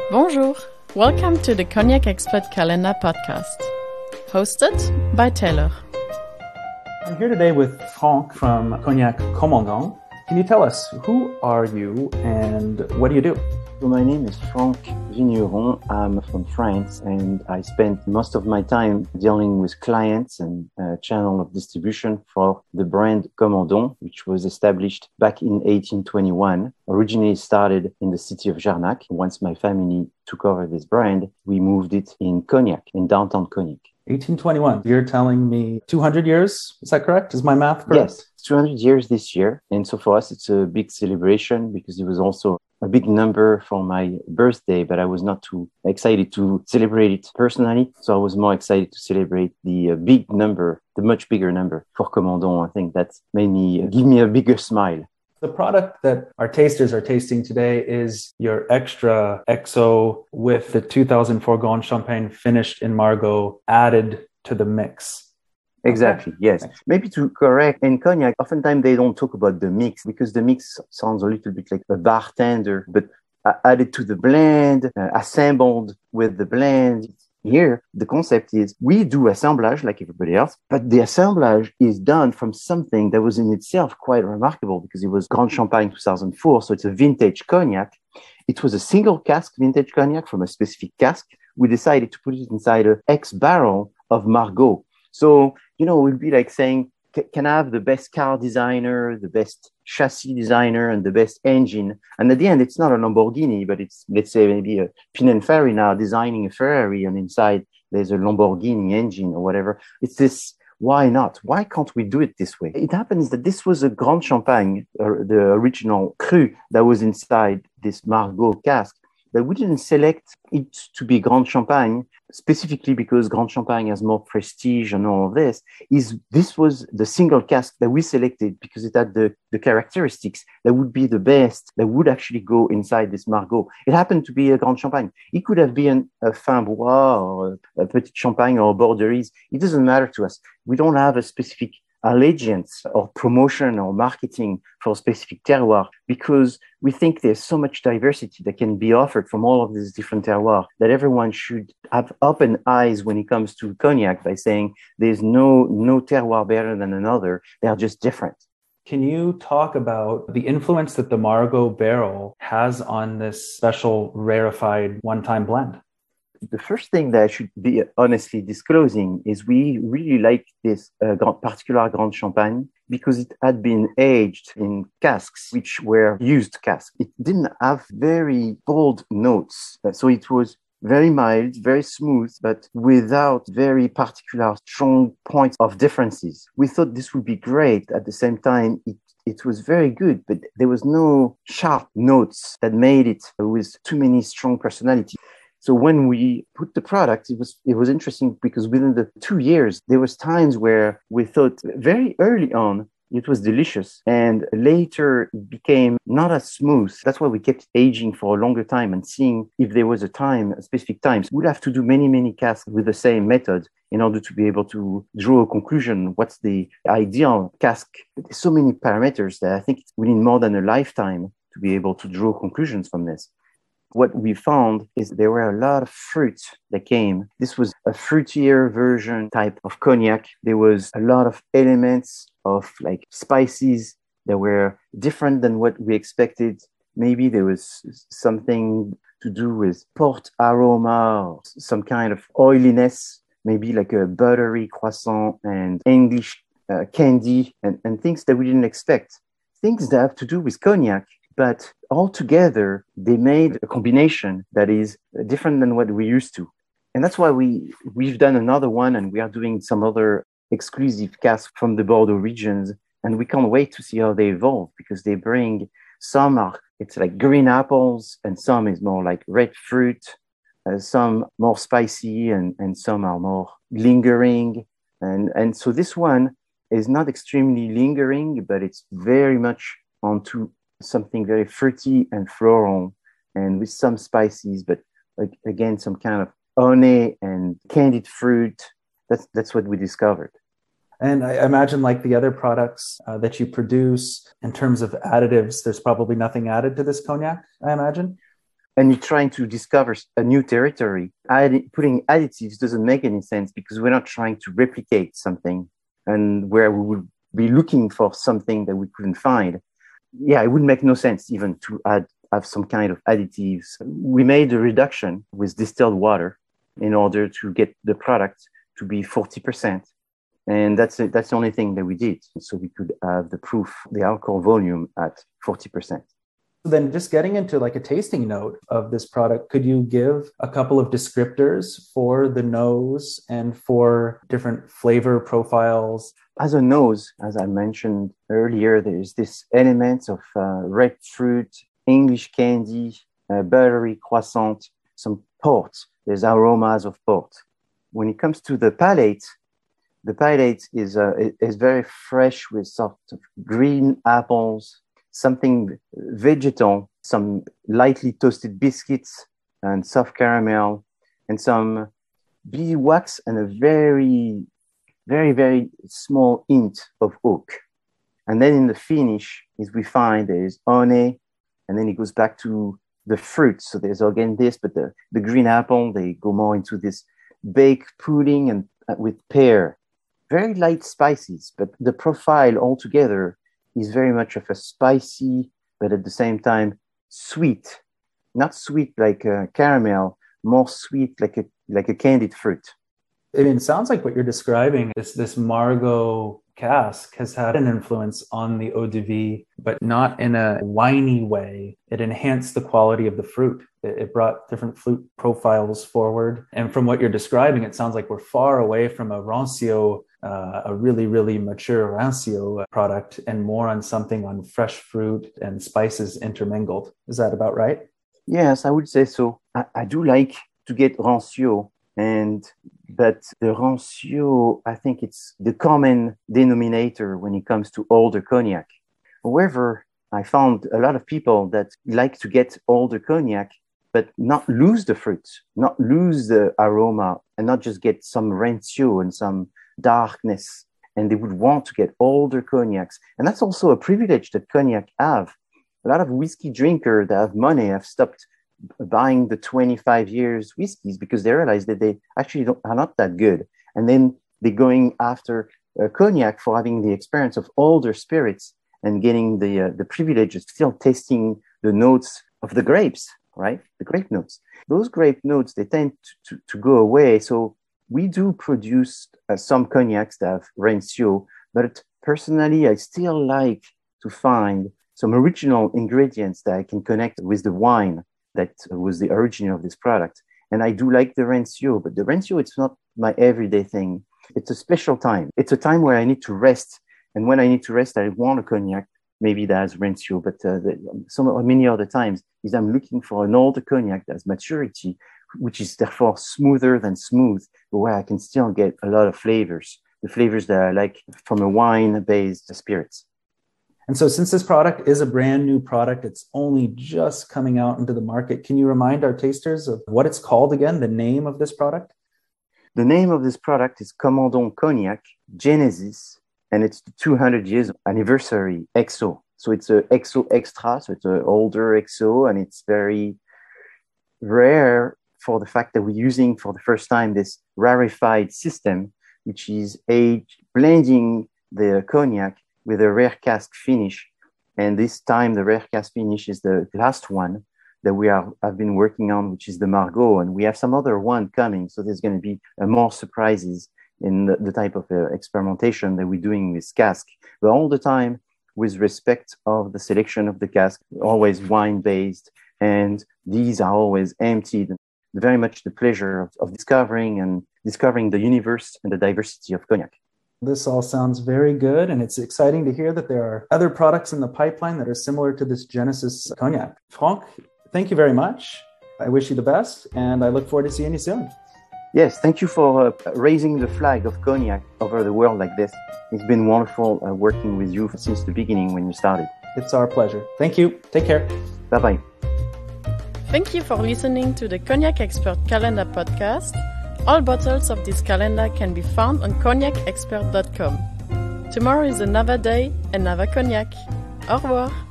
Bonjour, welcome to the Cognac Expert Calendar podcast, hosted by Taylor. I'm here today with Franck from Cognac Commandant. Can you tell us, who are you and what do you do? So my name is Franck Vigneron. I'm from France and I spent most of my time dealing with clients and channel of distribution for the brand Commandant, which was established back in 1821. Originally started in the city of Jarnac. Once my family took over this brand, we moved it in Cognac, in downtown Cognac. 1821. You're telling me 200 years? Is that correct? Is my math correct? Yes, it's 200 years this year. And so for us, it's a big celebration because it was also a big number for my birthday, but I was not too excited to celebrate it personally. So I was more excited to celebrate the big number, the much bigger number for Commandant. I think that made me give me a bigger smile. The product that our tasters are tasting today is your Extra XO with the 2004 Grand Champagne finished in Margaux added to the mix. Exactly, yes. Maybe to correct, in Cognac, oftentimes they don't talk about the mix because the mix sounds a little bit like a bartender, but added to the blend, assembled with the blend. Here, the concept is we do assemblage like everybody else, but the assemblage is done from something that was in itself quite remarkable because it was Grand Champagne 2004, so it's a vintage cognac. It was a single cask vintage cognac from a specific cask. We decided to put it inside an X barrel of Margaux. So, it would be like saying, can I have the best car designer, the best chassis designer, and the best engine? And at the end, it's not a Lamborghini, but it's, let's say, maybe a Pininfarina designing a Ferrari, and inside there's a Lamborghini engine or whatever. It's this, why not? Why can't we do it this way? It happens that this was a Grand Champagne, the original cru that was inside this Margaux cask. But we didn't select it to be Grand Champagne specifically because Grand Champagne has more prestige and all of this. This was the single cask that we selected because it had the characteristics that would be the best, that would actually go inside this Margaux. It happened to be a Grand Champagne. It could have been a Fin Bois or a Petit Champagne or a Borderies. It doesn't matter to us. We don't have a specific allegiance or promotion or marketing for a specific terroir because we think there's so much diversity that can be offered from all of these different terroirs that everyone should have open eyes when it comes to cognac by saying there's no terroir better than another. They are just different. Can you talk about the influence that the Margaux barrel has on this special rarefied one-time blend? The first thing that I should be honestly disclosing is we really like this particular Grand Champagne because it had been aged in casks, which were used casks. It didn't have very bold notes. So it was very mild, very smooth, but without very particular strong points of differences. We thought this would be great. At the same time, it was very good, but there was no sharp notes that made it with too many strong personalities. So when we put the product, it was interesting because within the 2 years, there was times where we thought very early on, it was delicious. And later it became not as smooth. That's why we kept aging for a longer time and seeing if there was a specific times. We'd have to do many, many casks with the same method in order to be able to draw a conclusion. What's the ideal cask? There's so many parameters that I think we need more than a lifetime to be able to draw conclusions from this. What we found is there were a lot of fruit that came. This was a fruitier version type of cognac. There was a lot of elements of like spices that were different than what we expected. Maybe there was something to do with port aroma, or some kind of oiliness, maybe like a buttery croissant and English candy and things that we didn't expect. Things that have to do with cognac. But altogether, they made a combination that is different than what we're used to. And that's why we've done another one and we are doing some other exclusive casks from the Bordeaux regions. And we can't wait to see how they evolve because they bring it's like green apples and some is more like red fruit, some more spicy and some are more lingering. And so this one is not extremely lingering, but it's very much onto something very fruity and floral and with some spices, but again, some kind of honey and candied fruit. That's what we discovered. And I imagine like the other products that you produce in terms of additives, there's probably nothing added to this cognac, I imagine? and you're trying to discover a new territory, putting additives doesn't make any sense because we're not trying to replicate something and where we would be looking for something that we couldn't find. Yeah, it would make no sense even to have some kind of additives. We made a reduction with distilled water in order to get the product to be 40%. And that's the only thing that we did. So we could have the alcohol volume at 40%. Then just getting into like a tasting note of this product, could you give a couple of descriptors for the nose and for different flavor profiles? As a nose, as I mentioned earlier, there's this element of red fruit, English candy, buttery croissant, some port. There's aromas of port. When it comes to the palate is very fresh with soft green apples, something vegetal, some lightly toasted biscuits and soft caramel, and some beeswax and a very, very, very small hint of oak. And then in the finish, is we find there's honey, and then it goes back to the fruit. So there's again this, but the green apple, they go more into this baked pudding and with pear. Very light spices, but the profile altogether is very much of a spicy, but at the same time sweet. Not sweet like a caramel, more sweet like a candied fruit. I mean, it sounds like what you're describing, this Margaux cask has had an influence on the eau de vie, but not in a winey way. It enhanced the quality of the fruit. It brought different fruit profiles forward. And from what you're describing, it sounds like we're far away from a rancio, a really, really mature rancio product, and more on something on fresh fruit and spices intermingled. Is that about right? Yes, I would say so. I do like to get rancio, but the rancio, I think it's the common denominator when it comes to older cognac. However, I found a lot of people that like to get older cognac, but not lose the fruit, not lose the aroma, and not just get some rancio and some darkness. And they would want to get older cognacs. And that's also a privilege that cognac have. A lot of whiskey drinkers that have money have stopped buying the 25 years whiskeys because they realize that they actually are not that good. And then they're going after cognac for having the experience of older spirits and getting the privilege of still tasting the notes of the grapes, right? The grape notes. Those grape notes, they tend to go away. So we do produce some cognacs that have rancio, but personally, I still like to find some original ingredients that I can connect with the wine that was the origin of this product. And I do like the rancio, but the rancio, it's not my everyday thing. It's a special time. It's a time where I need to rest. And when I need to rest, I want a cognac, maybe that has rancio, but many other times is I'm looking for an older cognac that has maturity, which is therefore smoother than smooth, but where I can still get a lot of flavors, the flavors that I like from a wine-based spirits. And so since this product is a brand new product, it's only just coming out into the market. Can you remind our tasters of what it's called again, the name of this product? The name of this product is Commandant Cognac Genesis, and it's the 200 years anniversary XO. So it's a XO Extra, so it's an older XO, and it's very rare for the fact that we're using for the first time this rarefied system, which is blending the cognac with a rare cask finish. And this time, the rare cask finish is the last one that I've been working on, which is the Margaux. And we have some other one coming. So there's going to be more surprises in the type of experimentation that we're doing with cask. But all the time, with respect of the selection of the cask, always wine-based. And these are always emptied. Very much the pleasure of discovering the universe and the diversity of cognac. This all sounds very good, and it's exciting to hear that there are other products in the pipeline that are similar to this Genesis cognac. Franck, thank you very much. I wish you the best, and I look forward to seeing you soon. Yes, thank you for raising the flag of cognac over the world like this. It's been wonderful working with you since the beginning when you started. It's our pleasure. Thank you. Take care. Bye-bye. Thank you for listening to the Cognac Expert Calendar podcast. All bottles of this calendar can be found on cognacexpert.com. Tomorrow is another day, another cognac. Au revoir.